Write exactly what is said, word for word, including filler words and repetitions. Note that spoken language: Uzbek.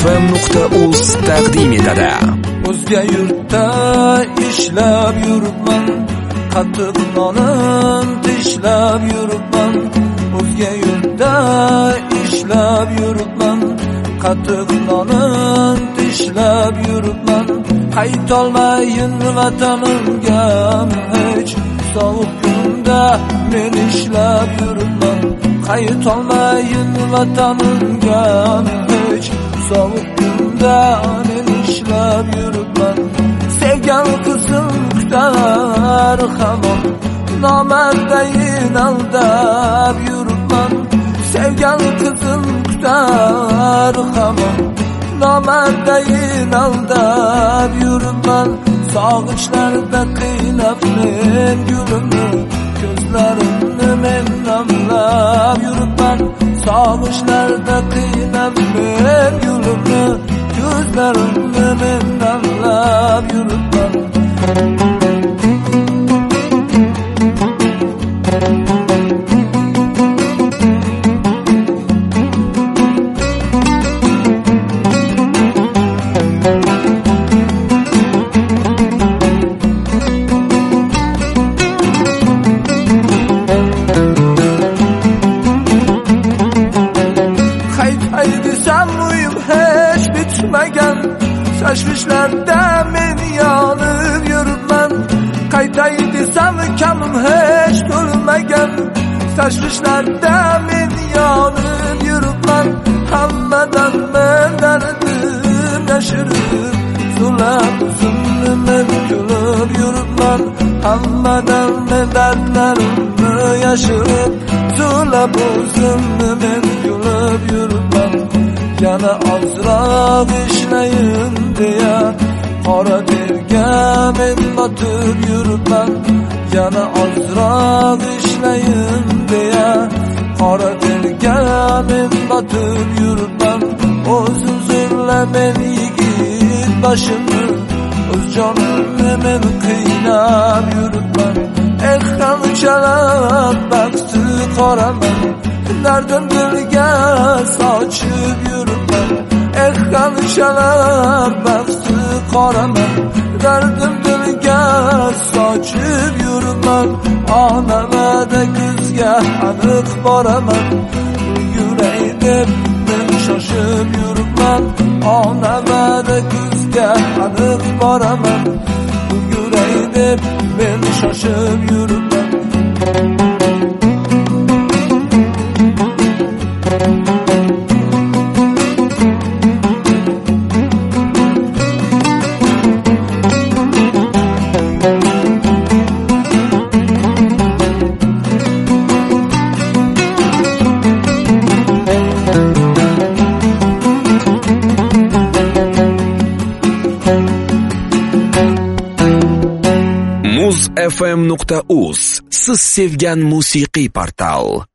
m nuqta uz taqdim etadi. O'zga yurtda ishlab yuribman, qattiq nonim tishlab yuribman. O'zga yurtda ishlab yuribman, qattiq nonim tishlab yuribman. Qaytolmayin vatanimga hech, sovuq kunda men ishlab yuribman. Qaytolmayin vatanimga hech, sovuq kunda men ishlab yuribman. Sevgan qizim kutar hamon, nomardayin aldab yuribman. Sevgan qizim kutar hamon, nomardayin aldab yuribman. Sog'inchlarda qiynab men gulimni, ko'zlarimni men namlab yuribman. Sog'inchlarda qiynab men gulimni, ko'zlarimni men namlab yuribman. Tashvishlarda men yonib yuribman. Qaytay desam kamim hech to'lmagan. Tashvishlarda men yonib yuribman. Hammadan men dardim yashirib, zulab uzimni men kulib yuribman. Hammadan men dardlarimni yashirib, zulab uzimni men kulib yuribman. Yana ozroq ishlayin deya qora terga men botib yuribman. Yana ozroq ishlayin deya qora terga men botib yuribman. O'zim zo'rla men yigit boshimni, o'z jonimni men qiynab yuribman. Eh qanchalar baxti qoraman, dardim dilga sochib yuribman. Eh qanchalar baxti qoraman, dardim dilga sochib yuribman. Onamada kuzga aniq boraman, yuray deb men shoshib yuribman. Onamada kuzga aniq boraman, yuray deb men shoshib yuribman. muz f m nuqta uz siz sevgan musiqiy portal.